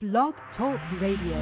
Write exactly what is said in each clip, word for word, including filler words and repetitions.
Blog Talk Radio.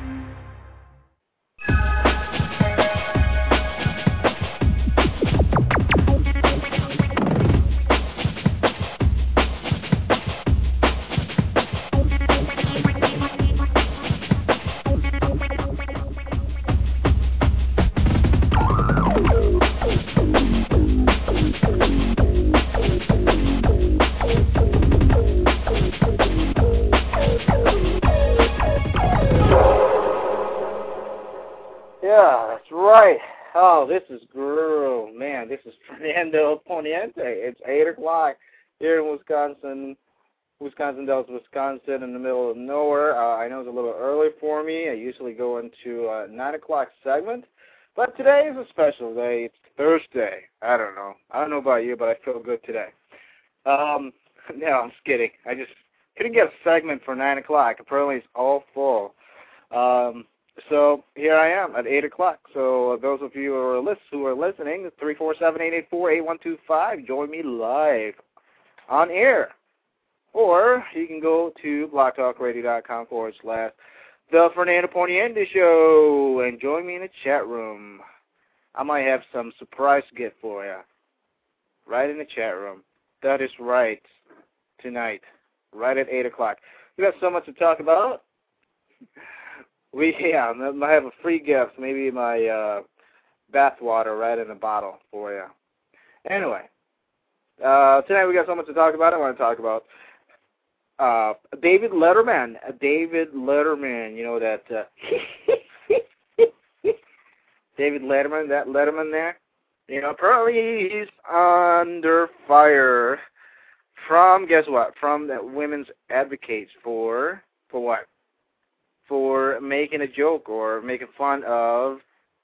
Yeah, that's right. Oh, this is girl, man. This is Fernando Poniente. It's eight o'clock here in Wisconsin, Wisconsin Dells, Wisconsin, in the middle of nowhere. Uh, I know it's a little early for me. I usually go into a nine o'clock segment, but today is a special day. It's Thursday. I don't know. I don't know about you, but I feel good today. Um, no, I'm just kidding. I just couldn't get a segment for nine o'clock. Apparently, it's all full. Um. So here I am at eight o'clock. So uh, those of you who are, list, who are listening, three four seven, eight eight four, eight one two five, join me live on air. Or you can go to blogtalkradio.com forward slash The Fernando Poniente Show and join me in the chat room. I might have some surprise gift for you right in the chat room. That is right, tonight, right at eight o'clock. We got so much to talk about. We yeah, I have a free gift, maybe my uh, bath water right in a bottle for you. Anyway, uh, tonight we got so much to talk about. I want to talk about uh, David Letterman. Uh, David Letterman, you know that uh, David Letterman, that Letterman there. You know, apparently he's under fire from guess what? From the women's advocates for for what? For making a joke or making fun of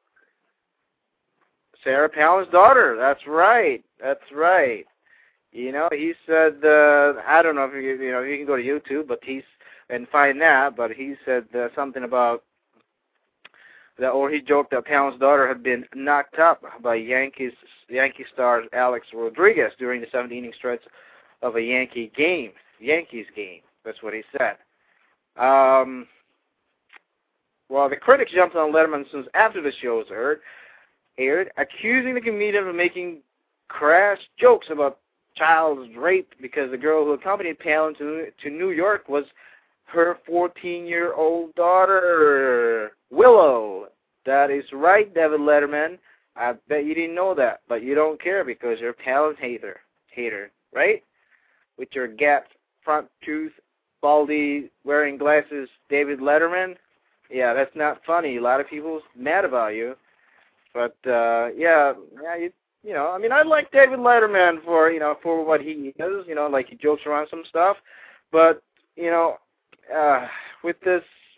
Sarah Palin's daughter. That's right. That's right. You know, he said, uh, I don't know if you, you know, you can go to YouTube, but he's and find that. But he said uh, something about that, or he joked that Palin's daughter had been knocked up by Yankees Yankee star Alex Rodriguez during the seventh inning stretch of a Yankee game, Yankees game. That's what he said. Um. Well, the critics jumped on Letterman since after the shows aired, aired, accusing the comedian of making crass jokes about child rape because the girl who accompanied Palin to, to New York was her fourteen-year-old daughter, Willow. That is right, David Letterman. I bet you didn't know that, but you don't care because you're a Palin hater, hater, right? With your gap, front tooth, baldy, wearing glasses, David Letterman. Yeah, that's not funny. A lot of people mad about you, but uh, yeah, yeah, you, you know, I mean, I like David Letterman for you know for what he is, you know, like he jokes around some stuff, but you know, uh, with this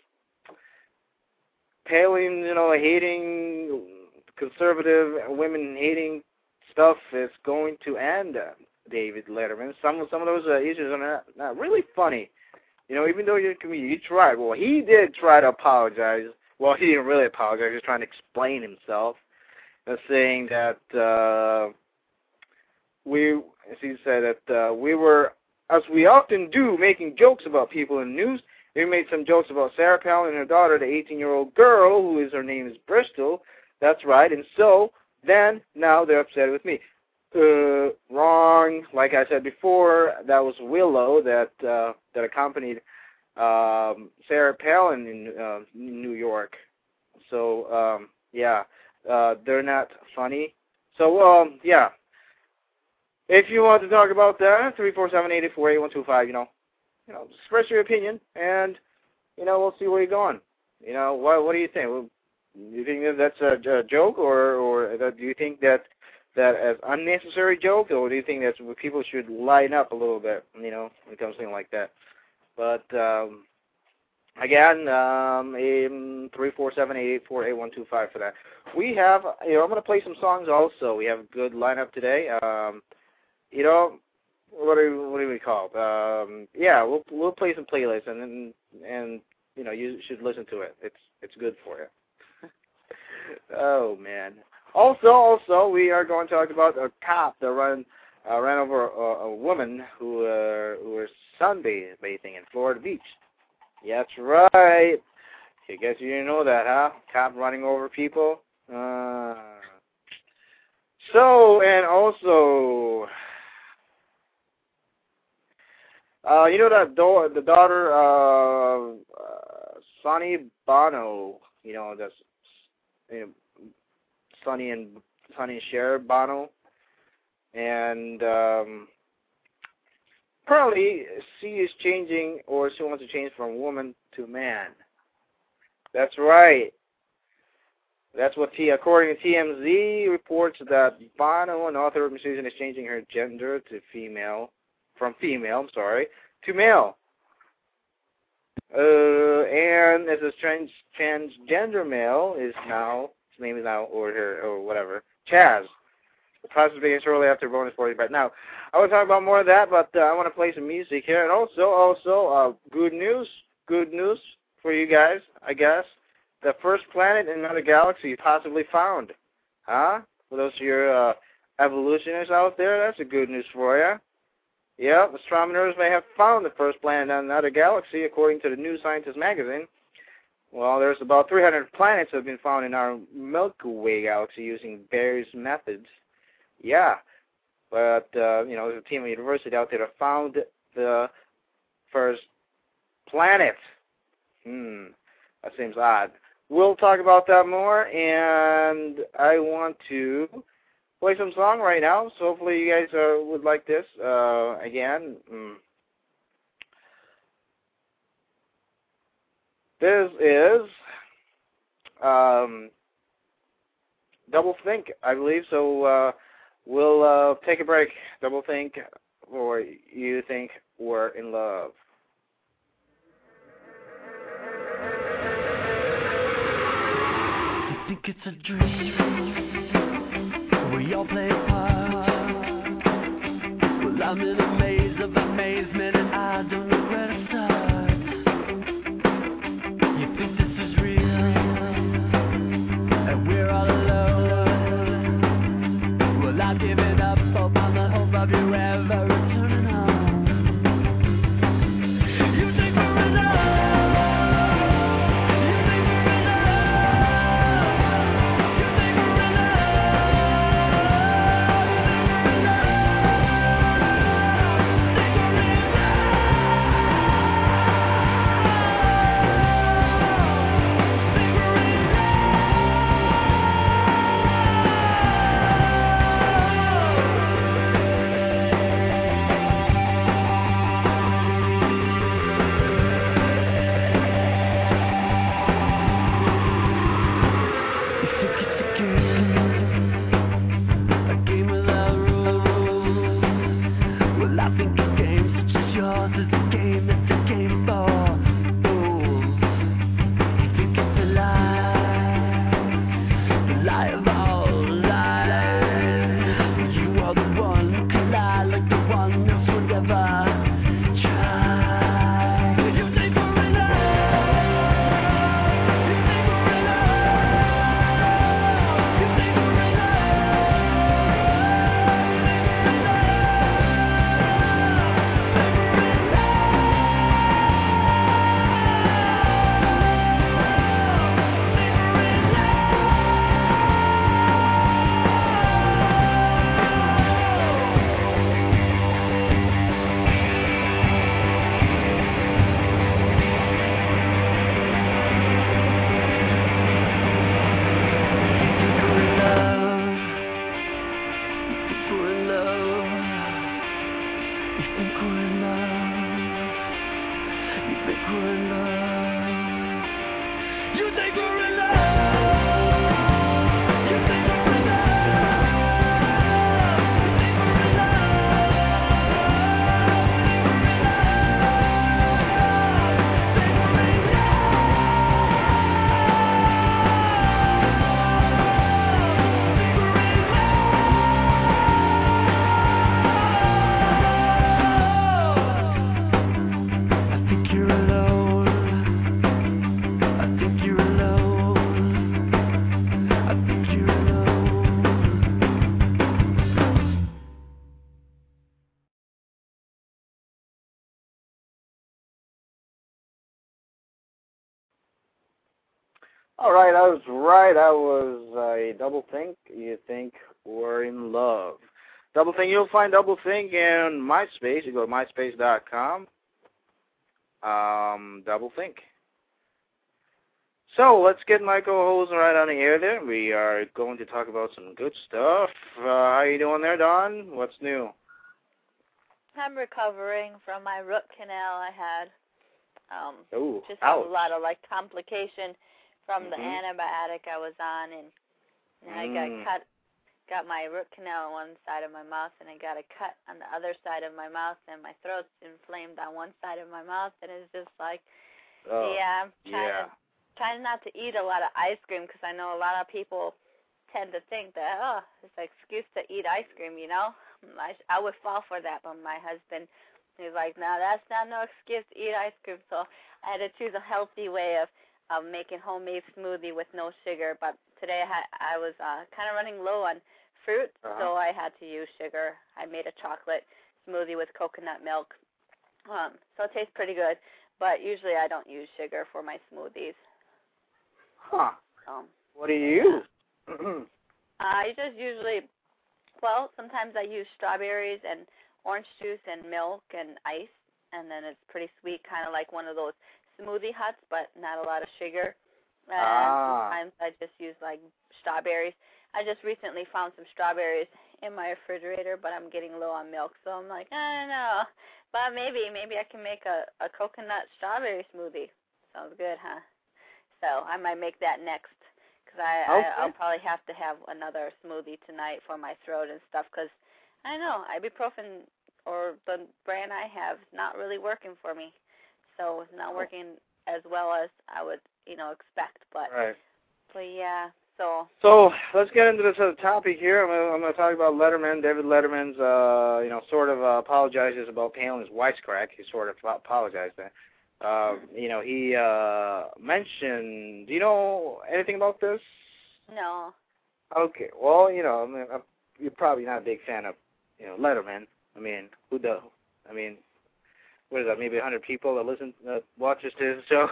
Palin, you know, hating conservative women hating stuff is going to end. Uh, David Letterman. Some some of those uh, issues are not, not really funny. You know, even though you're a comedian, you tried. Well, he did try to apologize. Well, he didn't really apologize. He was trying to explain himself, uh, saying that uh, we, as he said, that uh, we were, as we often do, making jokes about people in the news. We made some jokes about Sarah Palin and her daughter, the eighteen-year-old girl, who is her name is Bristol. That's right. And so then now they're upset with me. Uh, wrong. Like I said before, that was Willow that uh, that accompanied um, Sarah Palin in uh, New York. So um, yeah, uh, they're not funny. So um, yeah, if you want to talk about that, three four seven eight eight four eight one two five. You know, you know, express your opinion, and you know we'll see where you're going. You know, what what do you think? Well, do you think that that's a, a joke, or or that, do you think that that as unnecessary joke, or do you think that people should lighten up a little bit, you know, when it comes to something like that? But, um, again, um, three four seven, eight eight four, eight one two five for that. We have, you know, I'm going to play some songs also. We have a good lineup today. Um, you know, what do, what do we call it? Um, yeah, we'll we'll play some playlists, and, and, and, you know, you should listen to it. It's, it's good for you. Oh, man. Also, also, we are going to talk about a cop that ran uh, ran over a, a woman who uh, who was sunbathing in Florida Beach. That's right. I guess you didn't know that, huh? Cop running over people. Uh, so, and also, uh, you know that do- the daughter of uh, Sonny Bono, you know, that's you know, Sonny and Sonny and Cher Bono, and um, apparently she is changing, or she wants to change from woman to man. That's right. That's what T, according to T M Z, reports that Bono, an author of musician, is changing her gender to female, from female, I'm sorry, to male. Uh, and as a trans transgender male is now, his name is now, or her, or whatever, Chaz. The process began shortly after bonus forty. But now, I will talk about more of that, but uh, I want to play some music here, and also, also, uh, good news, good news for you guys, I guess. The first planet in another galaxy possibly found. Huh? For those of your uh, evolutionists out there, that's a good news for you. Yep, astronomers may have found the first planet in another galaxy, according to the New Scientist magazine. Well, there's about three hundred planets that have been found in our Milky Way galaxy using various methods. Yeah, but, uh, you know, there's a team at university out there that found the first planet. Hmm, that seems odd. We'll talk about that more, and I want to play some song right now, so hopefully you guys uh, would like this. Uh, again, mm. This is um, Double Think, I believe, so uh, we'll uh, take a break. Double Think, or You Think We're in Love. Think it's a dream, we all play part. Well, I'm in a maze of amazement and I don't know where to start. You think this is real, and we're all alone. Well, I've given up hope on the hope of you ever returning home. You think we're in love. I think you're alone. All right, I was right. That was a Doublethink. You think we're in love. Doublethink, you'll find Doublethink in MySpace. You go to myspace dot com. Um, Doublethink. So let's get my co-host right on the air there. We are going to talk about some good stuff. Uh, how you doing there, Dawn? What's new? I'm recovering from my root canal I had. Um, Ooh, just ouch. a lot of like complication from mm-hmm. the antibiotic I was on, and, and mm. I got cut, got my root canal on one side of my mouth, and I got a cut on the other side of my mouth, and my throat's inflamed on one side of my mouth, and it's just like, oh, yeah, I'm trying yeah. to trying not to eat a lot of ice cream because I know a lot of people tend to think that, oh, it's an excuse to eat ice cream, you know. I, I would fall for that, but my husband, he's like, no, that's not no excuse to eat ice cream. So I had to choose a healthy way of, of making homemade smoothie with no sugar. But today I, had, I was uh, kind of running low on fruit, uh-huh. so I had to use sugar. I made a chocolate smoothie with coconut milk. Um, so it tastes pretty good, but usually I don't use sugar for my smoothies. Huh. Um, what do you use? I just usually, well, sometimes I use strawberries and orange juice and milk and ice, and then it's pretty sweet, kind of like one of those smoothie huts, but not a lot of sugar. And ah. sometimes I just use, like, strawberries. I just recently found some strawberries in my refrigerator, but I'm getting low on milk, so I'm like, I don't know. But maybe, maybe I can make a, a coconut strawberry smoothie. Sounds good, huh? So I might make that next, because I, okay. I, I'll probably have to have another smoothie tonight for my throat and stuff, because I know ibuprofen or the brand I have is not really working for me. So it's not working as well as I would, you know, expect. But, right. but yeah, so. So let's get into this other topic here. I'm going I'm to talk about Letterman. David Letterman's, uh, you know, sort of uh, apologizes about Palin's wisecrack. He sort of apologized there. Uh, you know, he uh, mentioned, do you know anything about this? No. Okay, well, you know, I mean, I'm, you're probably not a big fan of, you know, Letterman. I mean, who does? I mean, what is that, maybe one hundred people that listen, that watches this show?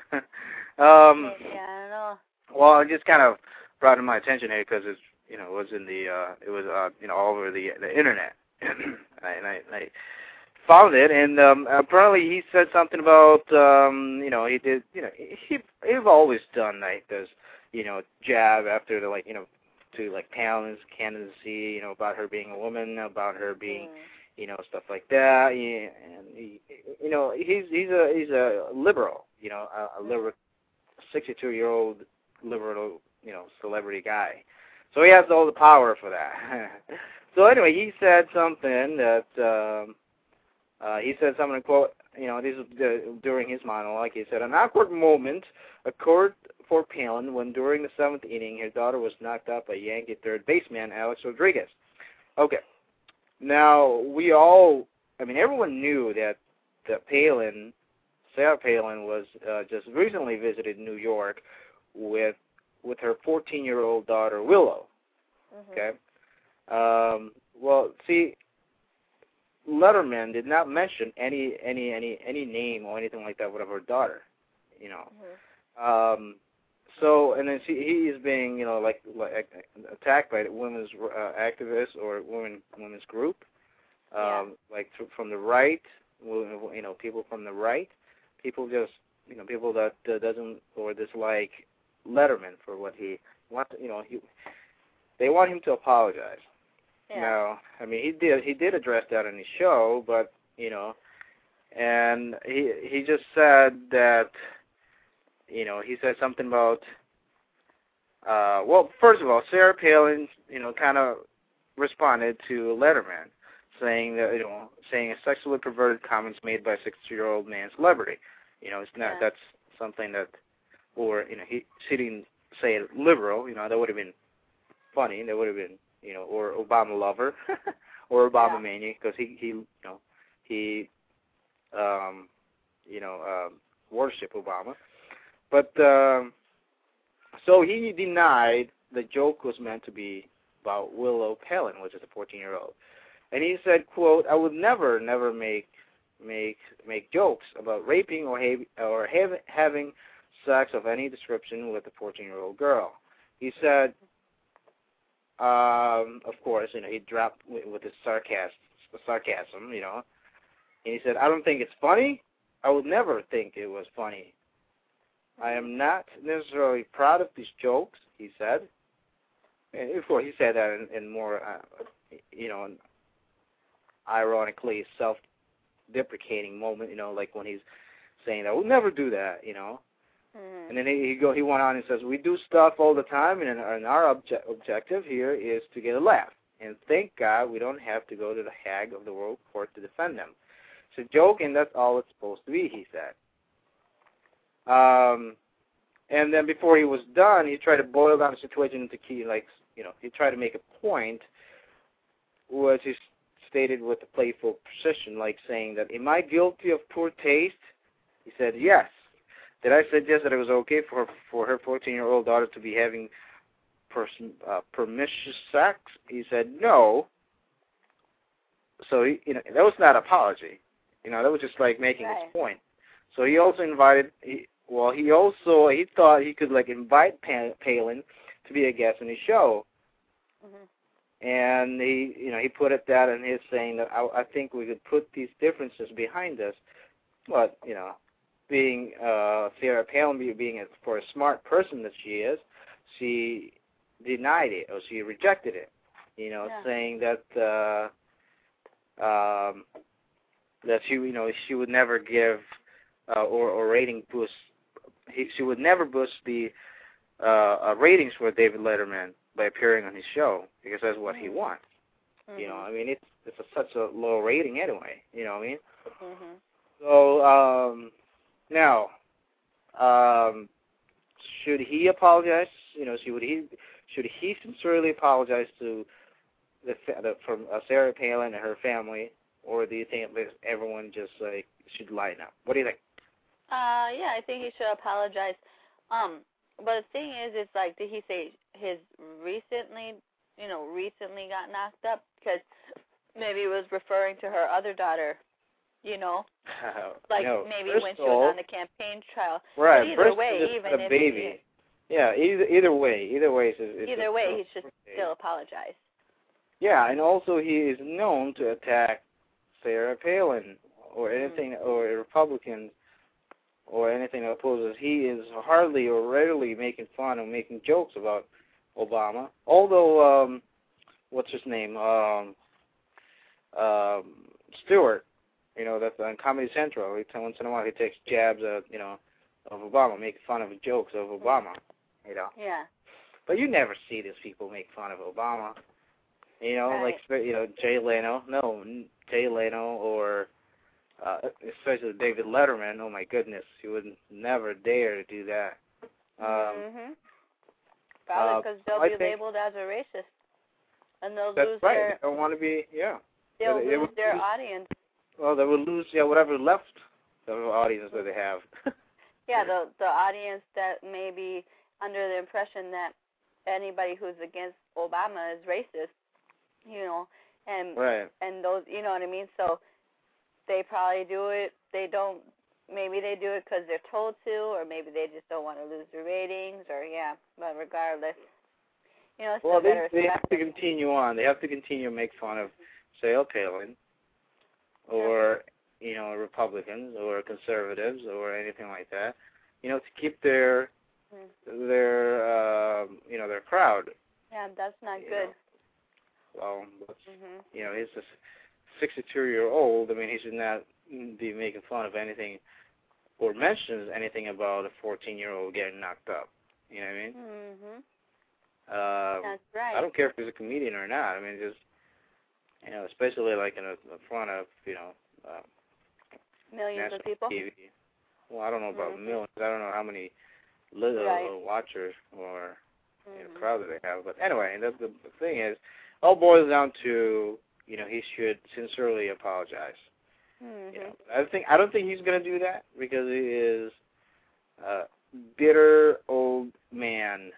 um, yeah, I don't know. Well, it just kind of brought to my attention here because it's, you know, it was in the, uh, it was, uh, you know, all over the the internet. and I, I, I found it, and um, apparently he said something about, um, you know, he did, you know, he he've always done like this, you know, jab after the, like, you know, to like Palin's candidacy, you know, about her being a woman, about her being, mm. you know, stuff like that, yeah, and he, you know, he's he's a he's a liberal, you know, a, a liberal, sixty-two year old liberal, you know, celebrity guy, so he has all the power for that. So anyway, he said something that. Um, Uh, he said something, quote, you know, this is uh, during his monologue. He said, an awkward moment occurred for Palin when during the seventh inning his daughter was knocked out by Yankee third baseman Alex Rodriguez. Okay. Now, we all, I mean, everyone knew that, that Palin, Sarah Palin, was uh, just recently visited New York with with her fourteen-year-old daughter, Willow. Mm-hmm. Okay. Um, well, see, Letterman did not mention any any any any name or anything like that with her daughter, you know. Mm-hmm. Um, so and then she, he is being, you know, like, like attacked by the women's uh, activists or women women's group, um, yeah. like th- from the right, you know, people from the right, people just, you know, people that uh, doesn't or dislike Letterman for what he wants, you know, he they want him to apologize. Yeah. No, I mean he did. He did address that in his show, but you know, and he he just said that, you know, he said something about. Uh, well, first of all, Sarah Palin, you know, kind of responded to Letterman, saying that, you know, saying a sexually perverted comments made by a sixty-year-old man celebrity. You know, it's not. Yeah. That's something that, or you know, he she didn't say it liberal. You know, that would have been funny. That would have been. You know, or Obama lover, or Obama yeah. maniac, because he, he, you know, he, um, you know, um, worship Obama. But um, so he denied the joke was meant to be about Willow Palin, which is a fourteen-year-old, and he said, "quote I would never, never make make make jokes about raping or ha- or have, having sex of any description with a fourteen-year-old girl. He said, um, of course, you know, he dropped with, with his sarcasm, sarcasm, you know, and he said, I don't think it's funny. I would never think it was funny. I am not necessarily proud of these jokes, he said. And of course, he said that in, in more, uh, you know, an ironically self-deprecating moment, you know, like when he's saying, I would never do that, you know. Mm-hmm. And then he, he go he went on and says, we do stuff all the time, and, and our obje- objective here is to get a laugh. And thank God we don't have to go to the Hague of the World Court to defend them. It's a joke, and that's all it's supposed to be, he said. Um, and then before he was done, he tried to boil down the situation into key, like, you know, he tried to make a point, which he stated with a playful precision, like saying that, am I guilty of poor taste? He said, yes. Did I suggest that it was okay for her, for her fourteen-year-old daughter to be having pers- uh, permissive sex? He said, no. So, he, you know, that was not an apology. You know, that was just like making right. his point. So he also invited, he, well, he also, he thought he could, like, invite pa- Palin to be a guest in his show. Mm-hmm. And he, you know, he put it that in his saying that I, I think we could put these differences behind us. But, you know, being uh, Sarah Palin, being a, for a smart person that she is, she denied it or she rejected it. You know, yeah. saying that uh, um, that she, you know, she would never give uh, or, or rating boost. He, she would never boost the uh, uh, ratings for David Letterman by appearing on his show because that's what mm-hmm. he wants. Mm-hmm. You know, I mean, it's it's a, such a low rating anyway. You know what I mean? Mm-hmm. So um, now, um, should he apologize? You know, should he should he sincerely apologize to the, the from uh, Sarah Palin and her family, or do you think that everyone just like should lighten up? What do you think? Uh, yeah, I think he should apologize. Um, but the thing is, it's like, did he say his recently, you know, recently got knocked up? Because maybe he was referring to her other daughter. You know, uh, like no, maybe when she all, was on the campaign trail. Right. But either first way, just even a if baby. He, yeah. Either either way, either way, it's, it's either way, he should birthday. still apologize. Yeah, and also he is known to attack Sarah Palin or anything mm. or Republicans or anything that opposes. He is hardly or rarely making fun or making jokes about Obama. Although, um, what's his name? Um, um, Stewart. You know, that's on Comedy Central. He, once in a while he takes jabs at, you know, of Obama, making fun of jokes of Obama, you know. Yeah. But you never see these people make fun of Obama. You know, right. like, you know, Jay Leno. No, Jay Leno or uh, especially David Letterman. Oh, my goodness. He would never dare to do that. Um, mm-hmm. Probably because uh, they'll I be think, labeled as a racist. And they'll that's lose right. their... They don't want to be, yeah. They'll they, lose they would, their audience. Well, they will lose, yeah, whatever left of the audience that they have. yeah, the the audience that may be under the impression that anybody who's against Obama is racist, you know, and right. and those, you know what I mean? So they probably do it. They don't, maybe they do it because they're told to, or maybe they just don't want to lose the ratings, or, yeah, but regardless, you know, it's well, better. they, they have to continue on. They have to continue to make fun of Sarah Palin, or, you know, Republicans or conservatives or anything like that, you know, to keep their, mm. their, uh, you know, their crowd. Yeah, that's not you good. Know. Well, but, mm-hmm. you know, he's a sixty-two-year-old. I mean, he should not be making fun of anything or mentions anything about a fourteen-year-old getting knocked up. You know what I mean? Mm-hmm. Uh, that's right. I don't care if he's a comedian or not. I mean, just, you know, especially like in, a, in front of, you know, uh, millions of people. T V. Well, I don't know about mm-hmm. millions. I don't know how many little right. watchers or mm-hmm. you know, crowd that they have. But anyway, the, the the thing is, all boils down to, you know, he should sincerely apologize. Mm-hmm. You know, I think I don't think he's going to do that because he is a bitter old man.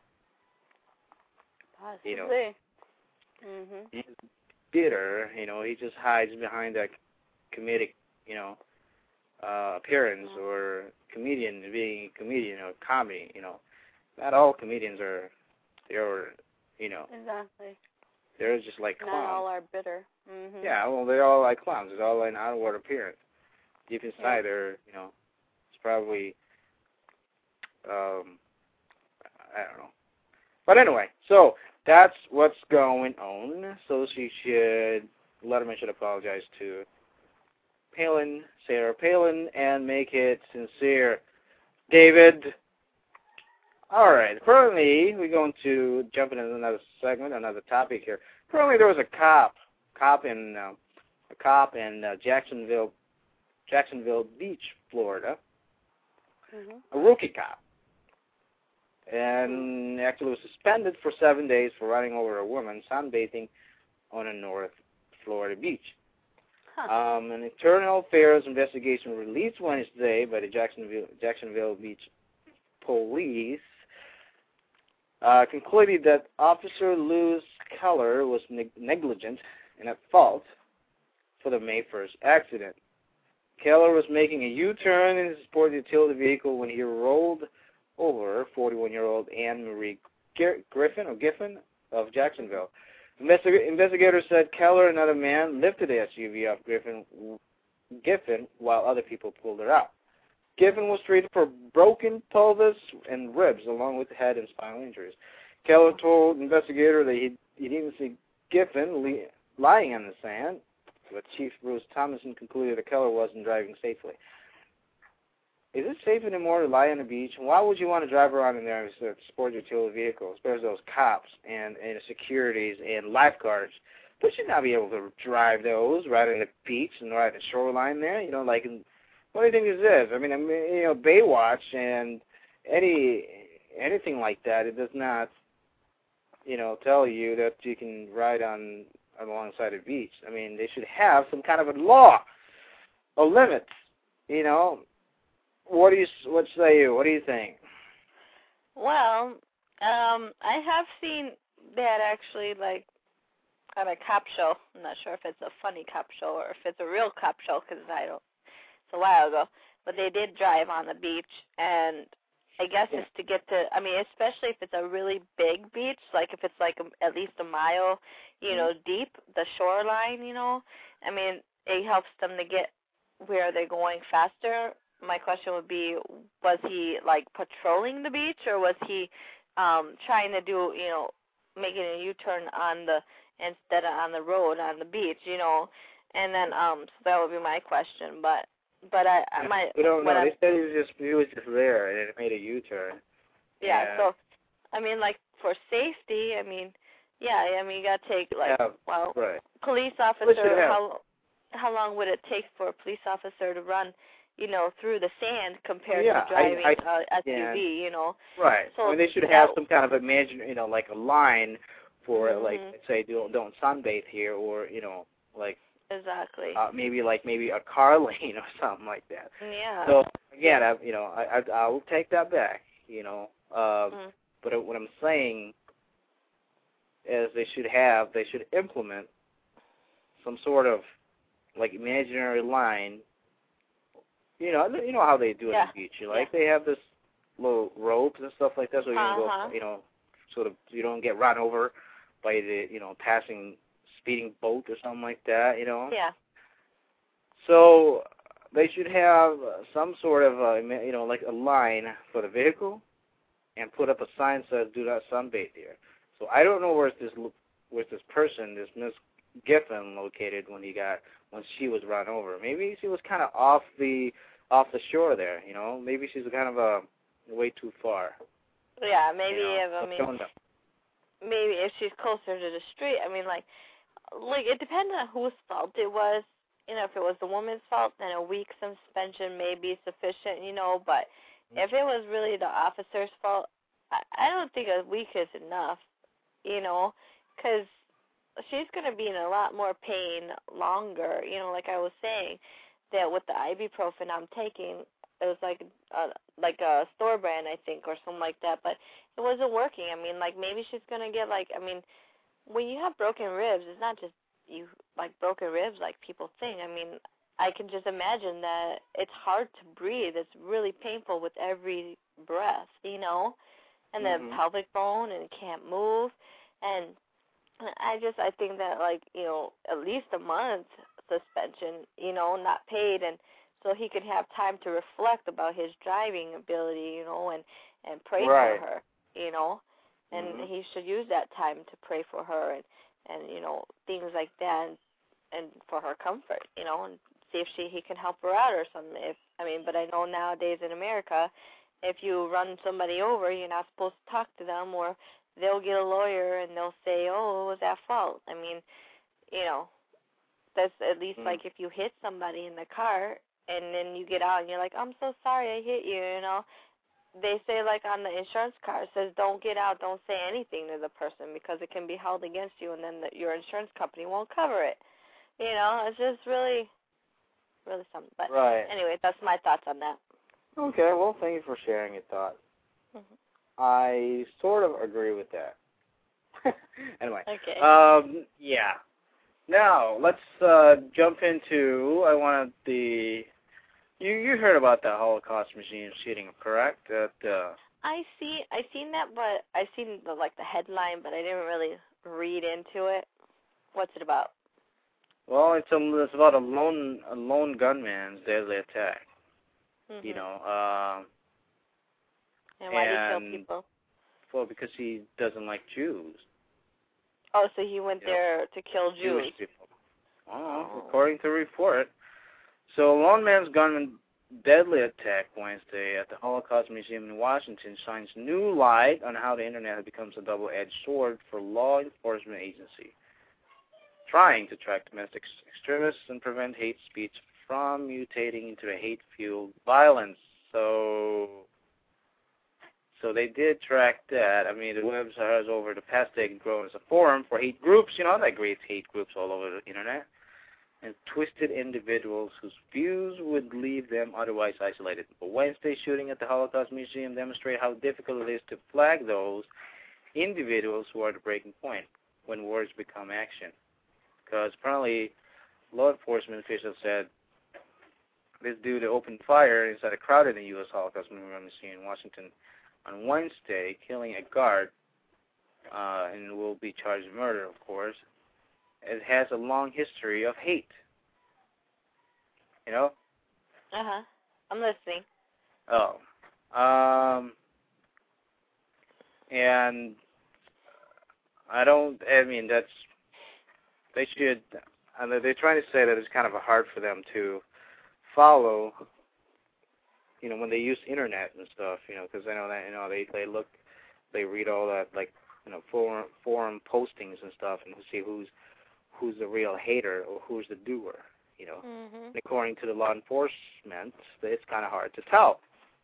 Possibly. You know, mm-hmm. he's bitter. You know, he just hides behind that comedic, you know, uh, appearance Mm-hmm. or comedian being a comedian or comedy. You know, not all comedians are. They're, you know, Exactly. they're just like Not clowns. all are bitter. Mhm. Yeah, well, they're all like clowns. It's all an outward appearance. Deep inside, Yeah. they're, you know, it's probably, um, I don't know. But anyway, so that's what's going on. So she should, Letterman should apologize to Palin, Sarah Palin, and make it sincere. David. All right. Currently, we're going to jump into another segment, another topic here. Currently, there was a cop, cop in uh, a cop in uh, Jacksonville, Jacksonville Beach, Florida, Mhm. a rookie cop, and actually was suspended for seven days for running over a woman sunbathing on a North Florida beach. Huh. Um, an internal affairs investigation released Wednesday by the Jacksonville Jacksonville Beach Police uh, concluded that Officer Luz Keller was neg- negligent and at fault for the May first accident. Keller was making a U-turn in his sport utility vehicle when he rolled over forty-one-year-old Anne Marie Griffin or Giffen of Jacksonville. Investig- investigators said Keller and another man lifted the S U V off Griffin, Giffen while other people pulled her out. Giffen was treated for broken pelvis and ribs, along with head and spinal injuries. Keller told investigators that he, he didn't see Giffen li- lying on the sand, but Chief Bruce Thomason concluded that Keller wasn't driving safely. Is it safe anymore to lie on the beach? Why would you want to drive around in there as a sport utility vehicle, especially those cops and, and securities and lifeguards? They should not be able to drive those right on the beach and right on the shoreline there. You know, like, in, what do you think this is? I mean, I mean, you know, Baywatch and any anything like that, it does not, you know, tell you that you can ride on alongside a beach. I mean, they should have some kind of a law, a limit, you know. What do you what say you? What do you think? Well, um, I have seen that actually, like, on a cop show. I'm not sure if it's a funny cop show or if it's a real cop show because I don't. It's a while ago, but they did drive on the beach, and I guess Yeah. it's to get to. I mean, especially if it's a really big beach, like if it's like a, at least a mile, you Mm-hmm. know, deep, the shoreline. You know, I mean, it helps them to get where they're going faster. My question would be, was he, like, patrolling the beach, or was he um, trying to do, you know, making a U-turn on the, instead of on the road, on the beach, you know? And then, um, so that would be my question. But, but I, I my, we don't what know. I'm, They said he was just he was just there and it made a U-turn. yeah, And so, I mean, like, for safety, I mean, yeah, I mean, you got to take, like, yeah, well, right. police should officer, have. how, how long would it take for a police officer to run, you know, through the sand compared yeah, to driving I, a S U V, yeah. you know? Right. So I mean, they should that- have some kind of imagine, you know, like a line for Mhm. like say don't don't sunbathe here, or you know, like Exactly. uh, maybe like maybe a car lane or something like that. Yeah. So again, I you know I I, I will take that back, you know. Um, Mhm. But what I'm saying is they should have they should implement some sort of like imaginary line. You know, you know how they do it Yeah. on the beach. You like Yeah. they have this little ropes and stuff like that, so you don't Uh-huh. go, you know, sort of you don't get run over by the you know passing speeding boat or something like that. You know. Yeah. So they should have uh, some sort of uh, you know like a line for the vehicle, and put up a sign that says "Do not sunbathe here." So I don't know where's this where's this person, this Miss Giffen, located when he got when she was run over. Maybe she was kind of off the off the shore there. You know, maybe she's kind of a way too far. Yeah, maybe you know? if, I I mean, don't know. maybe if she's closer to the street, I mean, like, like it depends on whose fault it was. You know, if it was the woman's fault, then a week suspension may be sufficient, you know, but if it was really the officer's fault, I, I don't think a week is enough, you know, because she's going to be in a lot more pain longer, you know, like I was saying, that with the ibuprofen I'm taking, it was like a, like a store brand, I think, or something like that, but it wasn't working. I mean, like, maybe she's going to get, like, I mean, when you have broken ribs, it's not just you, like, broken ribs like people think. I mean, I can just imagine that it's hard to breathe. It's really painful with every breath, you know, and mm-hmm. then pelvic bone and can't move. And I just, I think that, like, you know, at least a month suspension, you know, not paid, and so he could have time to reflect about his driving ability, you know, and, and pray right. for her, you know, and mm-hmm. he should use that time to pray for her and, and you know, things like that, and, and for her comfort, you know, and see if she he can help her out or something. If I mean, but I know nowadays in America, if you run somebody over, you're not supposed to talk to them, or they'll get a lawyer and they'll say, oh, it was at fault. I mean, you know, that's at least mm-hmm. like if you hit somebody in the car and then you get out and you're like, I'm so sorry I hit you, you know. They say, like, on the insurance card, it says don't get out, don't say anything to the person because it can be held against you, and then the, your insurance company won't cover it. You know, it's just really, really something. But right. anyway, that's my thoughts on that. Okay, well, thank you for sharing your thoughts. Mm-hmm. I sort of agree with that. Anyway. Okay. Um, yeah. Now, let's uh, jump into, I wanted the, you you heard about the Holocaust Museum shooting, correct? That, uh, I see, I seen that, but I seen the, like the headline, but I didn't really read into it. What's it about? Well, it's, a, it's about a lone a lone gunman's deadly attack. Mm-hmm. You know, uh, and why and, did he kill people? Well, because he doesn't like Jews. Oh, so he went you there know, to kill Jews. Jewish people. Oh, oh, according to the report. So, a lone man's gunman deadly attack Wednesday at the Holocaust Museum in Washington shines new light on how the Internet becomes a double-edged sword for law enforcement agency, trying to track domestic extremists and prevent hate speech from mutating into a hate-fueled violence. So, so they did track that. I mean, the web has over the past decade grown as a forum for hate groups. You know, that creates hate groups all over the Internet, and twisted individuals whose views would leave them otherwise isolated. But Wednesday's shooting at the Holocaust Museum demonstrated how difficult it is to flag those individuals who are the breaking point when words become action. Because apparently law enforcement officials said this dude opened fire inside a crowded U S Holocaust Memorial Museum in Washington on Wednesday, killing a guard, uh, and will be charged with murder, of course. It has a long history of hate. You know? Uh-huh. I'm listening. Oh. Um, and I don't, I mean, that's, they should, and they're trying to say that it's kind of hard for them to follow, you know, when they use internet and stuff, you know, because I know that, you know, they, they look, they read all that, like, you know, forum, forum postings and stuff and see who's, who's the real hater or who's the doer, you know. Mm-hmm. And according to the law enforcement, it's kind of hard to tell.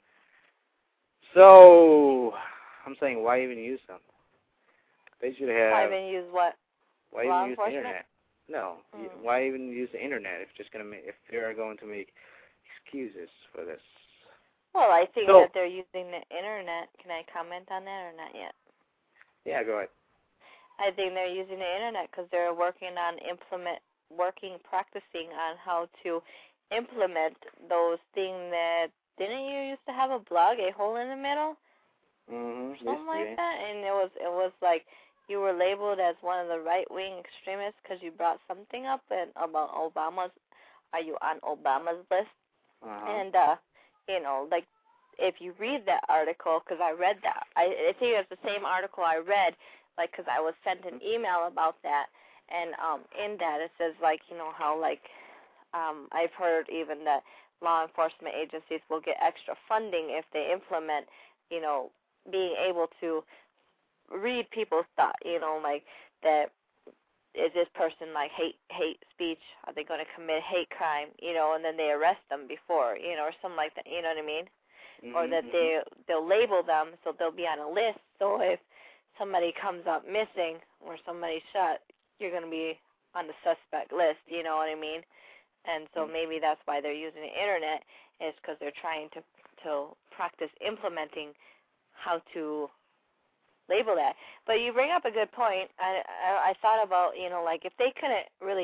So, I'm saying, why even use them? They should have... Why even use what? Why law even use the internet? No. Mm. Why even use the internet if just gonna make, if they're going to make excuses for this? Well, I think so, that they're using the internet. Can I comment on that or not yet? Yeah, go ahead. I think they're using the internet because they're working on implement, working, practicing on how to implement those things that, didn't you used to have a blog, A Hole in the Middle? Mm-hmm. Something like that? And it was, it was like you were labeled as one of the right-wing extremists because you brought something up and about Obama's, are you on Obama's list? Uh-huh. And, uh, you know, like, if you read that article, because I read that, I, I think it's the same article I read, like, because I was sent an email about that, and um, in that it says, like, you know, how, like, um, I've heard even that law enforcement agencies will get extra funding if they implement, you know, being able to read people's thought, you know, like, that is this person, like, hate hate speech? Are they going to commit hate crime, you know, and then they arrest them before, you know, or something like that, you know what I mean? Mm-hmm. Or that they, they'll label them so they'll be on a list, so if somebody comes up missing or somebody's shot, you're going to be on the suspect list, you know what I mean? And so maybe that's why they're using the internet, is because they're trying to to practice implementing how to label that. But you bring up a good point. I, I I thought about, you know, like if they couldn't really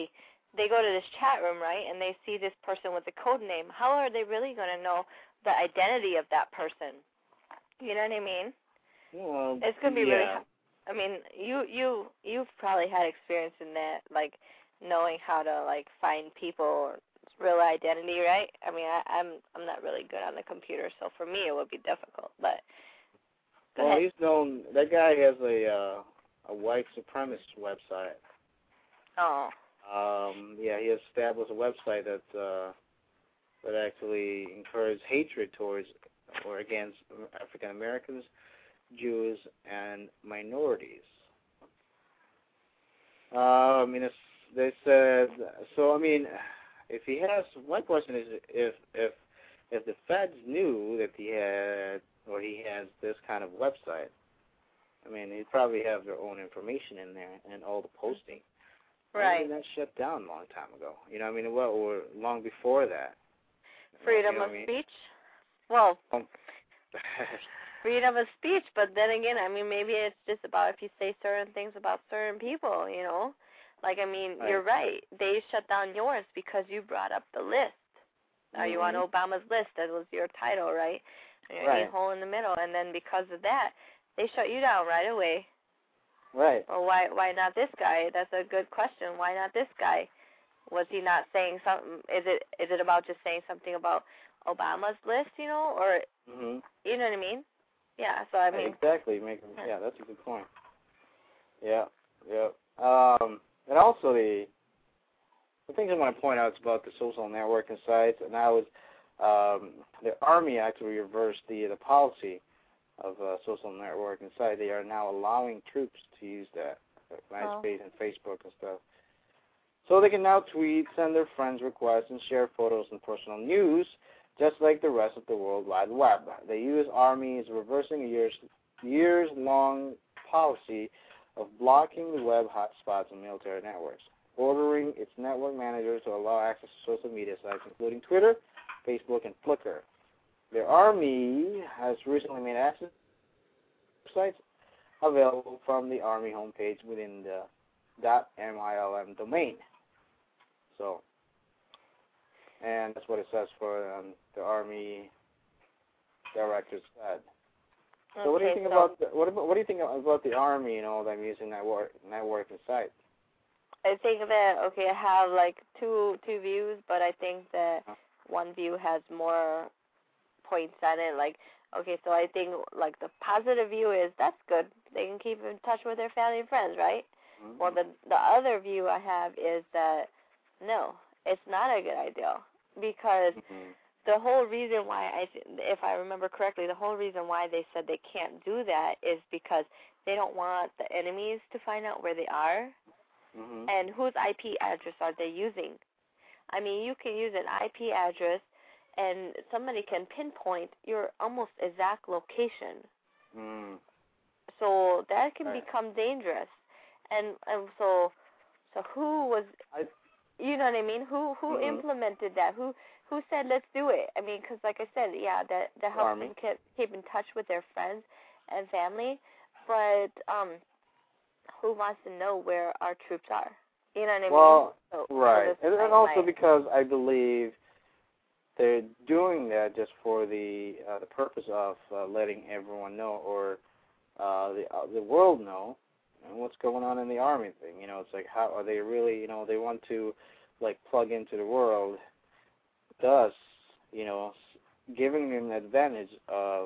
they go to this chat room, right, and they see this person with a code name. How are they really going to know the identity of that person? You know what I mean? Well, it's going to be yeah. really. I mean, you you you've probably had experience in that, like knowing how to like find people. Real identity, right? I mean, I, I'm I'm not really good on the computer, so for me it would be difficult. But go well, ahead. he's known. That guy has a uh, a white supremacist website. Oh. Um, yeah, he has established a website that uh, that actually encourages hatred towards or against African Americans, Jews, and minorities. Uh, I mean, it's, they said so. I mean. If he has, my question is if if if the feds knew that he had or he has this kind of website, I mean, they'd probably have their own information in there and all the posting. Right. Why did that shut down a long time ago? You know, I mean, well, or long before that. Freedom you know of I mean? speech. Well, um, freedom of speech, but then again, I mean, maybe it's just about if you say certain things about certain people, you know. Like, I mean, right. You're right. They shut down yours because you brought up the list. Are mm-hmm. you on Obama's list? That was your title, right? And you're right. a hole in the middle, and then because of that, they shut you down right away. Right. Well, why why not this guy? That's a good question. Why not this guy? Was he not saying something? Is it is it about just saying something about Obama's list, you know, or mm-hmm. you know what I mean? Yeah. So I mean. Exactly. Make, yeah, that's a good point. Yeah. Yeah. Um. And also the the things I want to point out is about the social networking sites, and that was um, the Army actually reversed the the policy of uh, social networking site. They are now allowing troops to use that, MySpace oh. and Facebook and stuff. So they can now tweet, send their friends requests, and share photos and personal news, just like the rest of the World Wide Web. The U S Army is reversing a years years long policy of blocking the web hotspots and military networks, ordering its network managers to allow access to social media sites, including Twitter, Facebook, and Flickr. The Army has recently made access to sites available from the Army homepage within the .milm domain. So, and that's what it says for um, the Army director's said. So okay, what do you think so about the, what about what do you think about the Army and all them using network networking sites? I think that okay, I have like two two views, but I think that one view has more points on it. Like okay, so I think like the positive view is that's good. They can keep in touch with their family and friends, right? Mm-hmm. Well, the the other view I have is that no, it's not a good idea because. Mm-hmm. The whole reason why, I, if I remember correctly, the whole reason why they said they can't do that is because they don't want the enemies to find out where they are mm-hmm. and whose I P address are they using. I mean, you can use an I P address and somebody can pinpoint your almost exact location. Mm. So that can right. become dangerous. And, and so so who was, I, you know what I mean? Who who mm-hmm. implemented that? Who Who said let's do it? I mean, because like I said, yeah, that that helps them keep, keep in touch with their friends and family. But um, who wants to know where our troops are? You know what I well, mean? So, right, so and, and also because I believe they're doing that just for the uh, the purpose of uh, letting everyone know, or uh, the uh, the world know, you know, what's going on in the Army thing. You know, it's like how are they really? You know, they want to like plug into the world. Thus, you know, giving them an advantage of,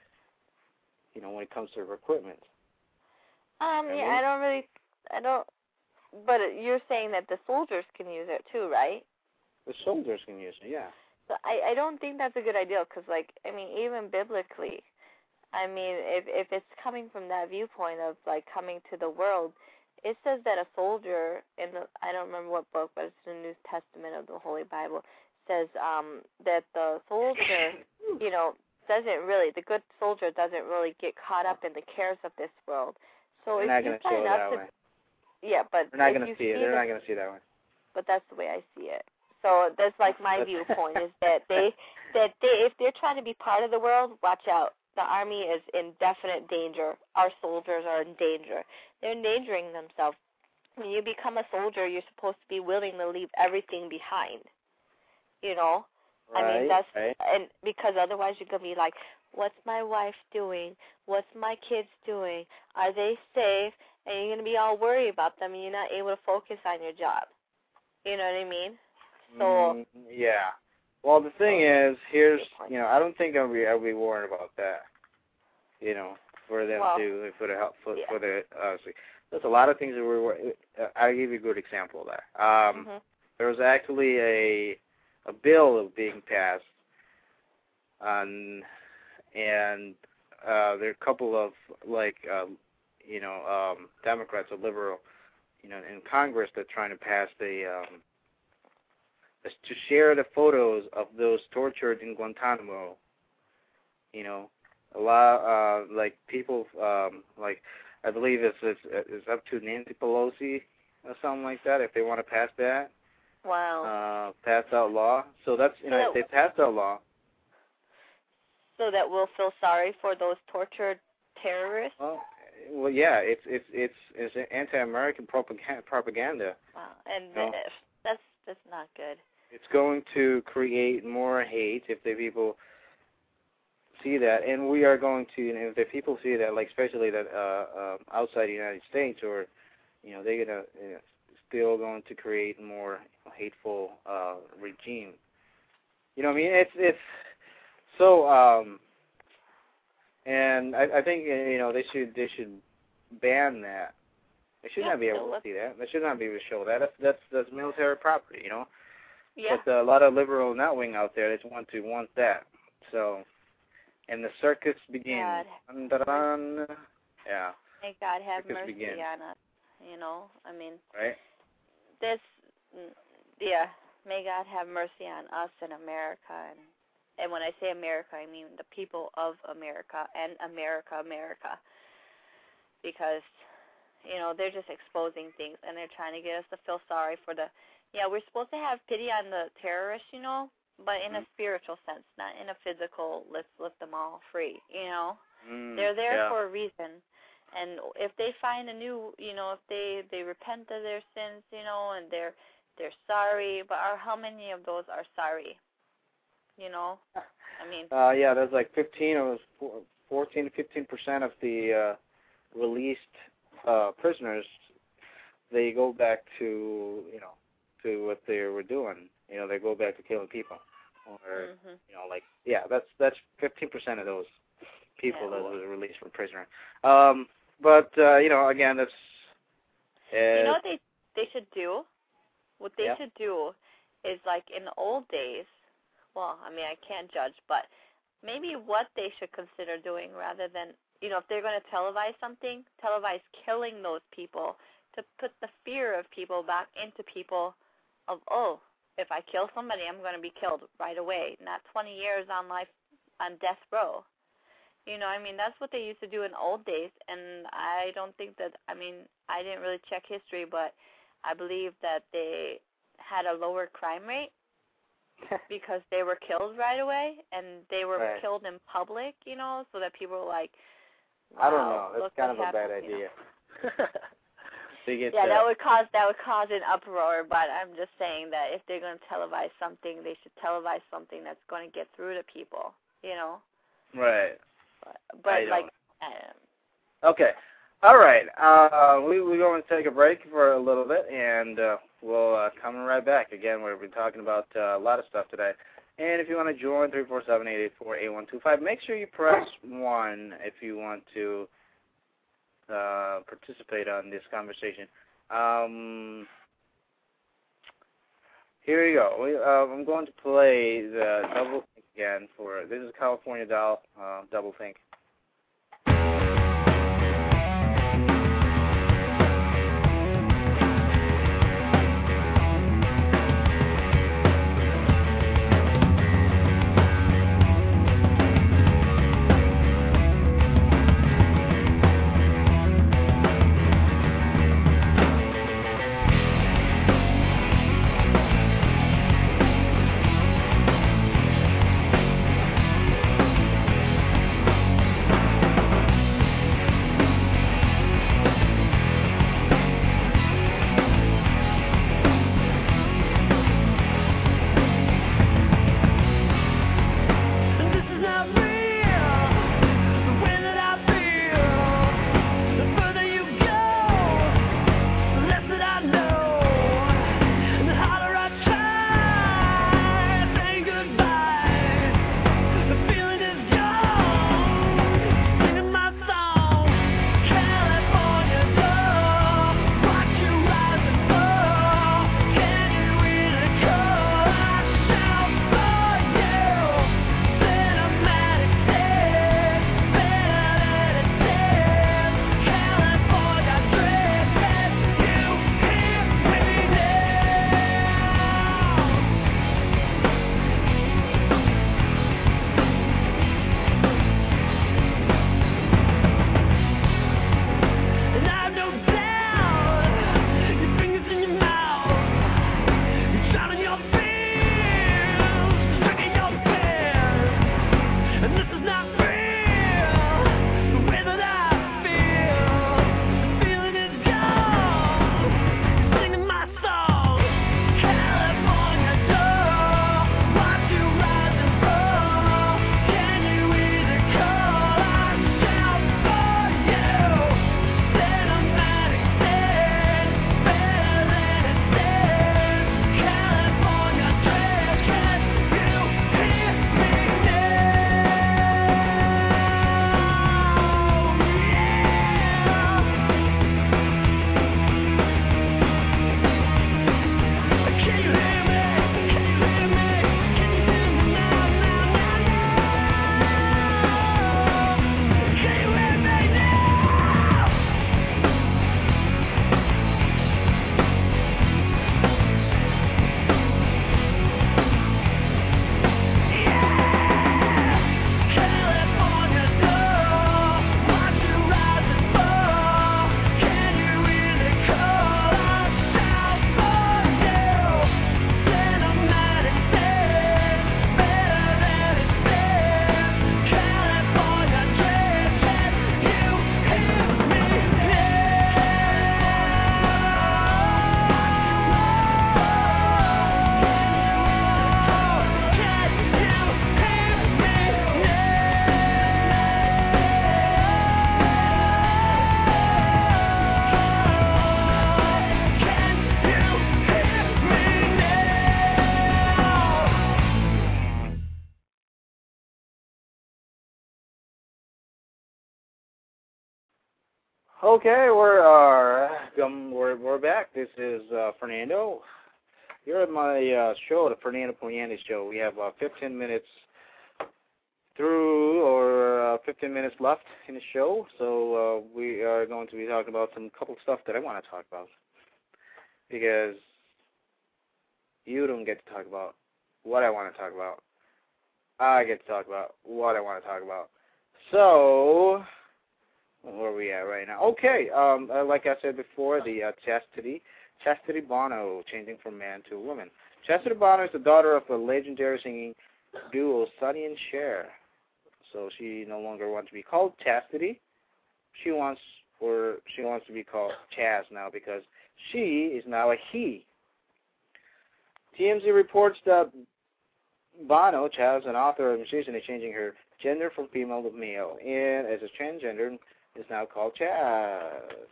you know, when it comes to their equipment. Um, I yeah, mean? I don't really, I don't, but you're saying that the soldiers can use it too, right? The soldiers can use it, yeah. So I, I don't think that's a good idea because, like, I mean, even biblically, I mean, if if it's coming from that viewpoint of, like, coming to the world, it says that a soldier, in the, I don't remember what book, but it's the New Testament of the Holy Bible, says um, that the soldier, you know, doesn't really, the good soldier doesn't really get caught up in the cares of this world. So They're if not you going to show sign that up to, way. Yeah, but They're not if going to you see it. see They're the, not going to see that way. But that's the way I see it. So that's like my viewpoint is that they, that they, if they're trying to be part of the world, watch out. The Army is in definite danger. Our soldiers are in danger. They're endangering themselves. when you become a soldier, you're supposed to be willing to leave everything behind. You know? Right, I mean, that's, right. and because otherwise you're going to be like, what's my wife doing? What's my kids doing? Are they safe? And you're going to be all worried about them, and you're not able to focus on your job. You know what I mean? So mm, yeah. Well, the thing is, here's, you know, I don't think I'll be, I'll be worried about that. You know, for them well, to, for the help, for, yeah. for the, uh, there's a lot of things that we're, uh, I'll give you a good example of that. Um, mm-hmm. There was actually a, a bill being passed, on, and uh, there are a couple of, like, uh, you know, um, Democrats or liberal, you know, in Congress that are trying to pass the, um, to share the photos of those tortured in Guantanamo. You know, a lot, uh, like people, um, like I believe it's, it's it's up to Nancy Pelosi or something like that if they want to pass that. Wow. Uh, pass out law. So that's you so know that, if they pass that law. So that we'll feel sorry for those tortured terrorists. Well, well, yeah, it's it's it's it's anti-American propaganda. propaganda. Wow, and you know? th- that's that's not good. It's going to create more hate if the people see that, and we are going to, you know, if the people see that, like especially that uh, uh, outside the United States, or you know, they're gonna you know, still going to create more hateful uh, regime. You know, what I mean, it's it's so, um, and I, I think you know they should they should ban that. They should yeah, not be able to see that. They should not be able to show that. That's that's, that's military property, you know. Yeah. But uh, a lot of liberal not wing out there, they just want to want that. So, and the circus begins. Dun, dun, dun. Yeah. May God have circus mercy begins. on us. You know, I mean, right. This, yeah. May God have mercy on us in America, and and when I say America, I mean the people of America and America, America, because you know they're just exposing things and they're trying to get us to feel sorry for the. Yeah, we're supposed to have pity on the terrorists, you know, but in a spiritual sense, not in a physical, let's lift them all free, you know. Mm, They're there yeah. for a reason. And if they find a new, you know, if they, they repent of their sins, you know, and they're they're sorry, but are, how many of those are sorry? You know? I mean. Uh, yeah, there's like fifteen or fourteen to fifteen percent of the uh, released uh, prisoners, they go back to, you know, to what they were doing. You know, they go back to killing people, or mm-hmm. you know, like yeah, that's that's fifteen percent of those people yeah, that well. was released from prison. Um, but uh, you know, again, that's uh, you know what they they should do. What they yeah. should do is like in the old days. Well, I mean, I can't judge, but maybe what they should consider doing rather than you know, if they're going to televise something, televise killing those people to put the fear of people back into people. Of, oh, if I kill somebody, I'm going to be killed right away, not twenty years on life, on death row. You know, I mean, that's what they used to do in old days, and I don't think that, I mean, I didn't really check history, but I believe that they had a lower crime rate because they were killed right away, and they were right. killed in public, you know, so that people were like, wow, I don't know. That's look kind of what a bad happened, idea. You know? Get, yeah, uh, that would cause that would cause an uproar. But I'm just saying that if they're going to televise something, they should televise something that's going to get through to people. You know. Right. But, but I like. Um, okay. All right. Uh, we we're going to take a break for a little bit, and uh, we'll uh, come right back. Again, we've been talking about uh, a lot of stuff today. And if you want to join, three four seven, eight eight four, eight one two five, make sure you press one if you want to uh, participate on this conversation. Um, here you go. We, uh, I'm going to play the double think again for, this is California Doll, uh, Double Think. Okay, we're uh, um, we're we're back. This is uh, Fernando. You're at my uh, show, the Fernando Pugliani Show. We have uh, fifteen minutes through, or uh, fifteen minutes left in the show. So uh, we are going to be talking about some couple stuff that I want to talk about, because you don't get to talk about what I want to talk about. I get to talk about what I want to talk about. So, where are we at right now? Okay, um, uh, like I said before, the uh, Chastity, Chastity Bono, changing from man to woman. Chastity Bono is the daughter of a legendary singing duo, Sonny and Cher. So she no longer wants to be called Chastity. She wants, or she wants to be called Chaz now, because she is now a he. T M Z reports that Bono, Chaz, an author and musician, is changing her gender from female to male, and as a transgender, is now called Chaz.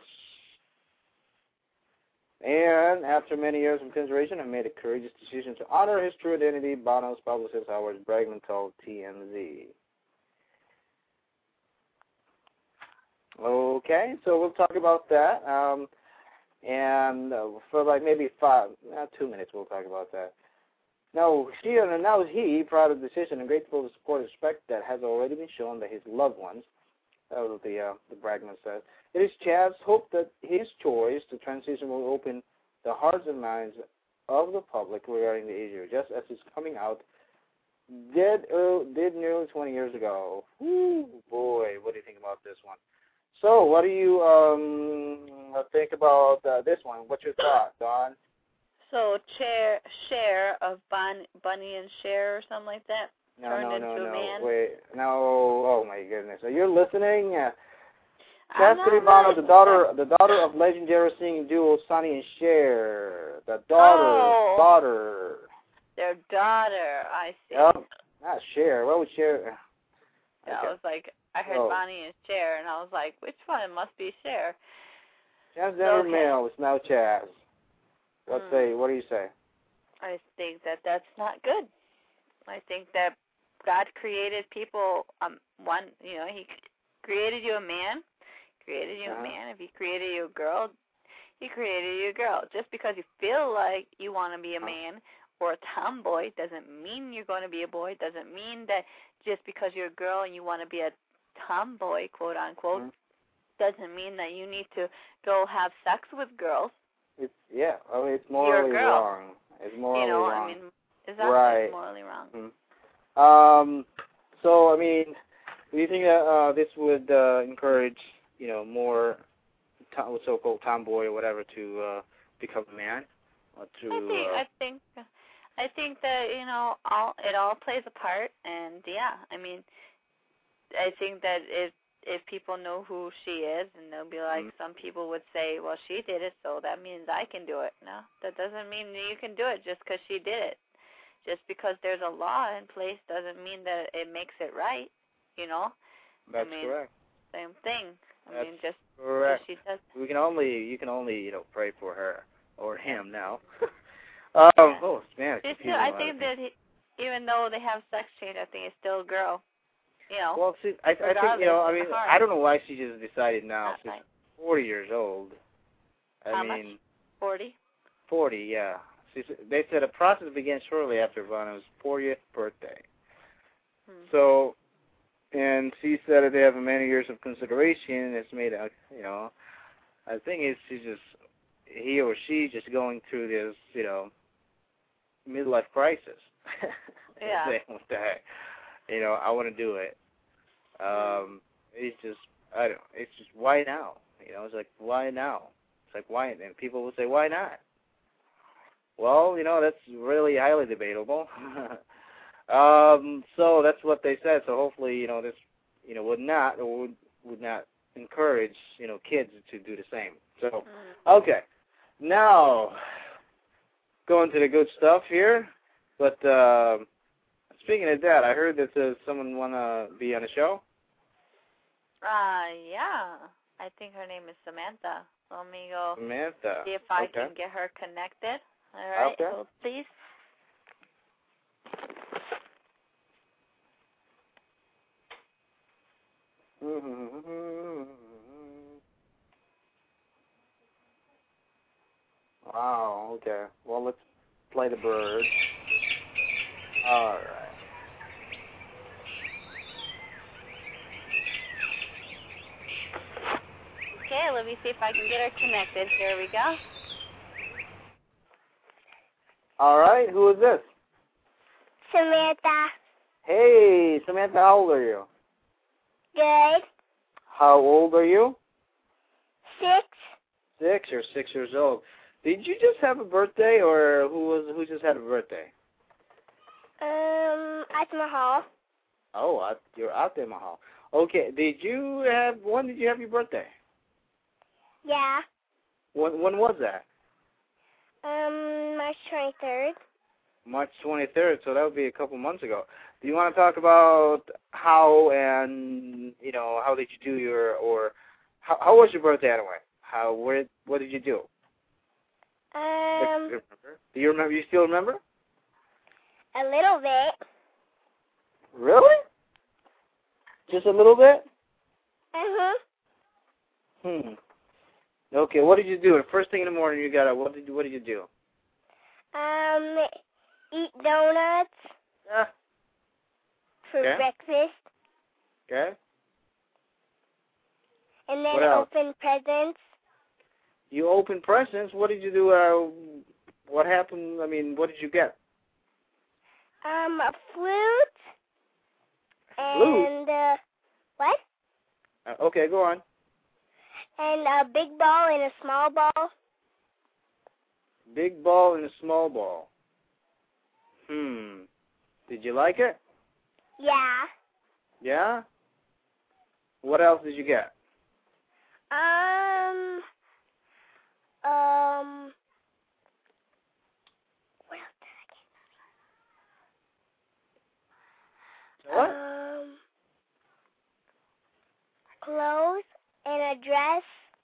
And after many years of consideration, I made a courageous decision to honor his true identity, Bono's publicist Howard Bragman told T M Z. Okay, so we'll talk about that, um, and uh, for like maybe five, uh, two minutes, we'll talk about that. Now, she and now he, proud of the decision and grateful for the support and respect that has already been shown by his loved ones. That was what the uh, the Bragman said. It is Chaz's hope that his choice to transition will open the hearts and minds of the public regarding the issue, just as it's coming out did uh, did nearly twenty years ago. Woo, boy, what do you think about this one? So, what do you um, think about uh, this one? What's your thought, Don? So, chair, share of Bon, Bunny and Cher or something like that? No, turned no, no, into no. a man? Wait, no. Oh my goodness. Are you listening? Uh, I'm Chastity not Bono, the listening. daughter, the daughter of legendary singing duo Sonny and Cher. The daughter, Oh. daughter. Their daughter, I see. Yep. Not Cher. What would Cher? Yeah, Okay. I was like, I heard Oh. Bonnie and Cher, and I was like, which one? It must be Cher. Transgender Okay. male is now Chaz. Let's Hmm. say, what do you say? I think that that's not good. I think that God created people, um, one, you know, He created you a man, created you Uh-huh. a man. If He created you a girl, He created you a girl. Just because you feel like you want to be a man or a tomboy doesn't mean you're going to be a boy. Doesn't mean that just because you're a girl and you want to be a tomboy, quote unquote, Mhm. doesn't mean that you need to go have sex with girls. It's, yeah, I mean, it's You're a morally girl. wrong. It's morally You know, wrong. I mean, is that Right. morally wrong? Mm-hmm. Um, so, I mean, do you think that uh, this would uh, encourage, you know, more to- so-called tomboy or whatever to uh, become a man? Or to, I think uh, I think I think that you know all it all plays a part, and yeah, I mean, I think that if if people know who she is, and they'll be like, Mm-hmm. some people would say, well, she did it, so that means I can do it. No, that doesn't mean that you can do it just because she did it. Just because there's a law in place doesn't mean that it makes it right. You know. That's I mean, correct. Same thing. I That's mean, just correct. she does. We can only, you can only, you know, pray for her or him now. um, Yeah. oh man, It's it's still, I think that he, even though they have sex change, I think it's still a girl. You know. Well, see, I, I think, you know, I mean, I don't know why she just decided now. Not She's right. forty years old. I How mean, much? Forty. forty, yeah. She, they said the process began shortly after Bono's fortieth birthday. Hmm. So, and she said that they have many years of consideration. It's made, a, you know, I think it's she's just, he or she just going through this, you know, midlife crisis. Yeah. Saying, what the heck? You know, I want to do it. Um, it's just, I don't, it's just, why now? You know, it's like, why now? It's like, why? And people will say, why not? Well, you know, that's really highly debatable. um, so that's what they said. So hopefully, you know, this, you know, would not, or would, would not encourage, you know, kids to do the same. So, okay. Now, going to the good stuff here. But, uh, speaking of that, I heard that uh, someone want to be on the show. Uh, yeah. I think her name is Samantha. Let me go Samantha. see if I Okay. can get her connected. All right. Okay. Hold, please. the bird. All right. Okay, let me see if I can get her connected. Here we go. All right. Who is this? Samantha. Hey, Samantha. How old are you? Good. How old are you? Six. Six or six years old. Did you just have a birthday, or who was who just had a birthday? Um, at Mahal. Oh, I, you're out there, Mahal. Okay. Did you have? When did you have your birthday? Yeah. When when was that? Um, March twenty-third. March twenty-third. So that would be a couple months ago. Do you want to talk about how and you know how did you do your or how how was your birthday anyway? How where what did you do? Um, Do you remember? You still remember? a little bit. Really? Just a little bit? Uh-huh. Hmm. Okay. What did you do? The first thing in the morning, you got up. What did you, what did you do? Um, eat donuts Yeah. for Okay. breakfast. Okay. And then What else? open presents. You opened presents. What did you do? Uh, what happened? I mean, what did you get? Um, a flute. Flute? And, uh, what? Uh, okay, go on. And a big ball and a small ball. Big ball and a small ball. Hmm. Did you like it? Yeah. Yeah? What else did you get? Um, um, what else did I get? What? Um, clothes and a dress.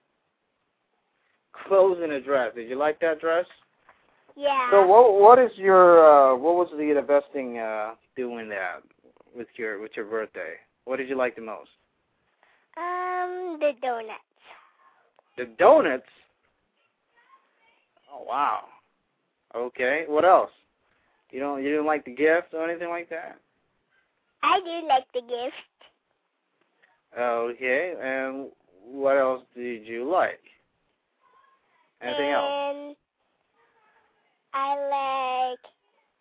Clothes and a dress. Did you like that dress? Yeah. So what what is your uh, what was the, the best thing uh, doing that with your with your birthday? What did you like the most? Um, the donuts. The donuts. Oh wow. Okay. What else? You don't you didn't like the gift or anything like that? I do like the gift. Okay. And what else did you like? Anything and else? And I like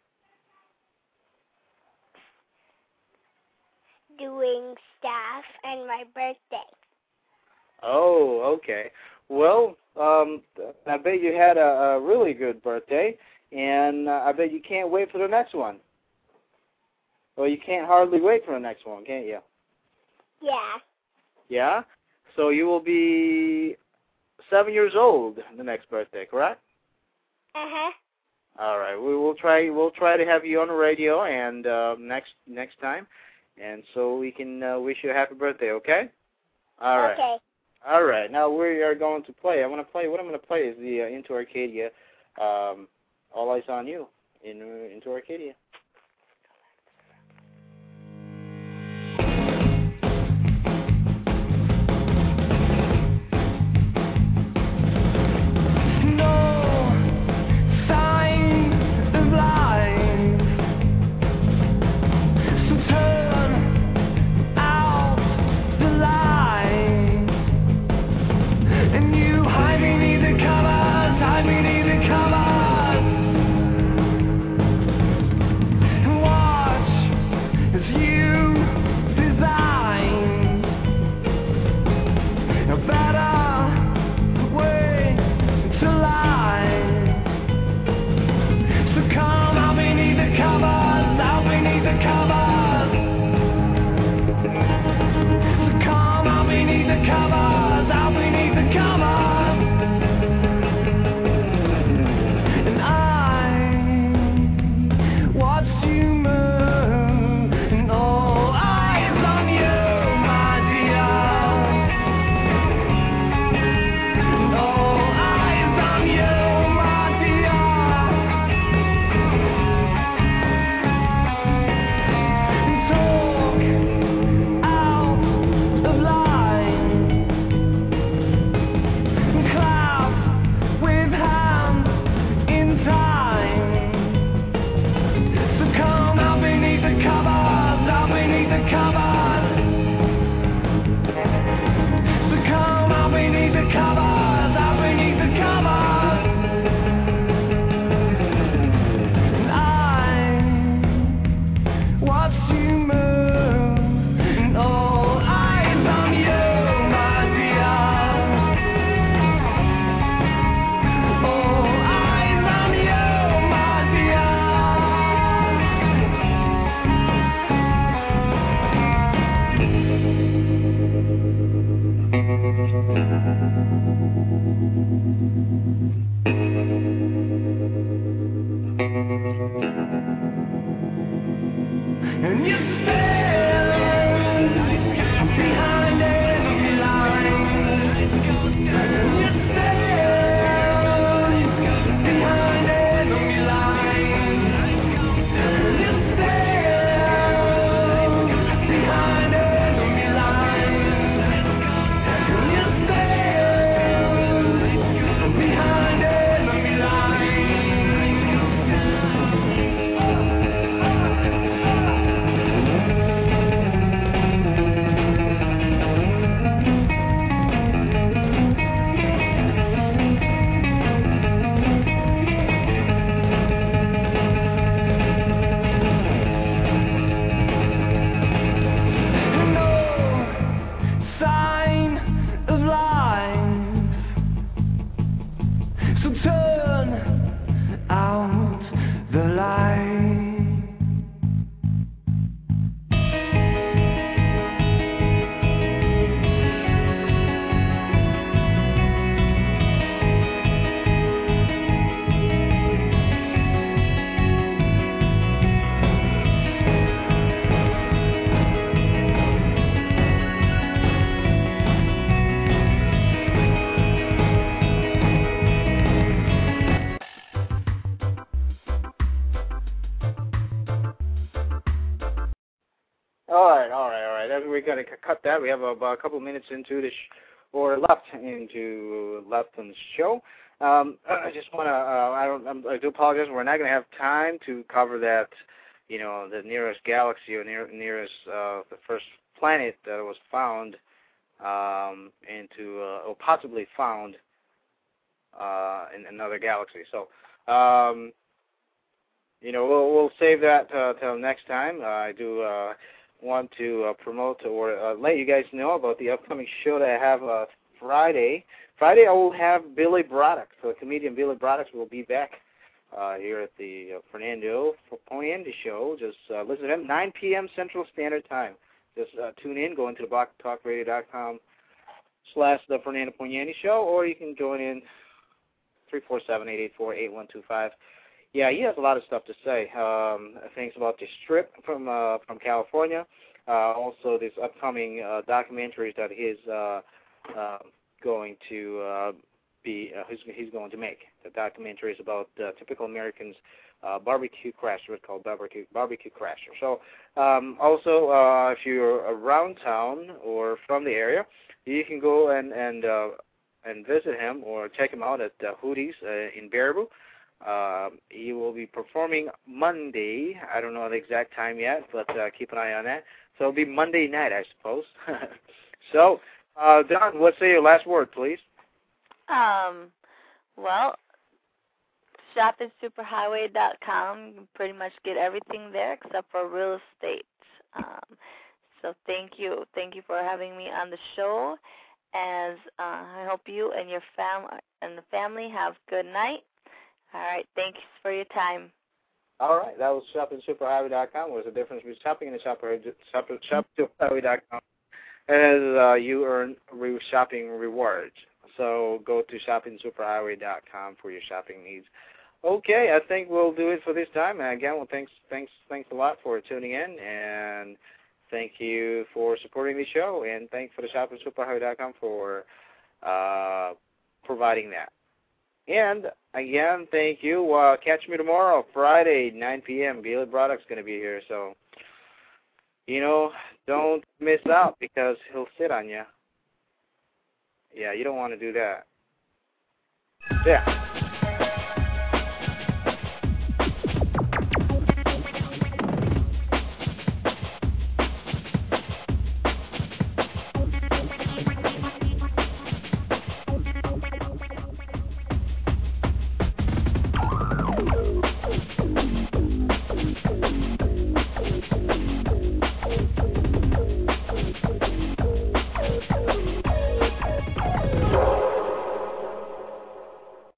doing stuff on my birthday. Oh, okay. Well, um, I bet you had a, a really good birthday, and uh, I bet you can't wait for the next one. Well, you can't hardly wait for the next one, can't you? Yeah. Yeah? So you will be seven years old the next birthday, correct? Uh-huh. All right. We will try. We'll try to have you on the radio and uh, next next time, and so we can uh, wish you a happy birthday. Okay? All right. Okay. All right. Now we are going to play. I want to play. What I'm going to play is the uh, Into Arcadia. Um, All Eyes on You in uh, Into Arcadia. going to cut that. We have about a couple minutes into the sh- or left into left in the show. Um, I just want to. Uh, I don't. I do apologize. We're not going to have time to cover that. You know, the nearest galaxy or near, nearest uh, the first planet that was found um, into uh, or possibly found uh, in another galaxy. So. Um, You know, we'll we'll save that uh, till next time. Uh, I do uh, want to uh, promote or uh, let you guys know about the upcoming show that I have uh, Friday. Friday I will have Billy Braddock. So comedian Billy Braddock will be back uh, here at the uh, Fernando Poniente show. Just uh, listen to him, nine p.m. Central Standard Time. Just uh, tune in, go into the blog talk radio dot com slash the Fernando Poniente show, or you can join in three four seven, eight eight four, eight one two five. Yeah, he has a lot of stuff to say. Um, things about the Strip from uh, from California. Uh, also, this upcoming uh, documentaries that he's uh, uh, going to uh, be uh, he's, he's going to make. The documentary is about uh, typical Americans uh, barbecue crasher. It's called barbecue barbecue crasher. So, um, also, uh, if you're around town or from the area, you can go and and uh, and visit him or check him out at uh, Hootie's uh, in Baraboo. Uh, he will be performing Monday. I don't know the exact time yet, but uh, keep an eye on that. So it'll be Monday night, I suppose. So, uh, Don, let's say your last word, please. Um, well, shop at superhighway dot com. You can pretty much get everything there except for real estate. Um, so thank you. Thank you for having me on the show. As uh, I hope you and your fam and the family have good night. All right, thanks for your time. All right, that was shop at superhighway dot com. What's the difference between shopping and shop at superhighway dot com? As uh, you earn re- shopping rewards. So go to shopping superhighway dot com for your shopping needs. Okay, I think we'll do it for this time. And again, well, thanks, thanks, thanks a lot for tuning in, and thank you for supporting the show, and thanks for the shop at superhighway dot com for uh, providing that. And, again, thank you. Uh, catch me tomorrow, Friday, nine p.m. Billy Braddock's going to be here. So, you know, don't miss out because he'll sit on you. Yeah, you don't want to do that. Yeah.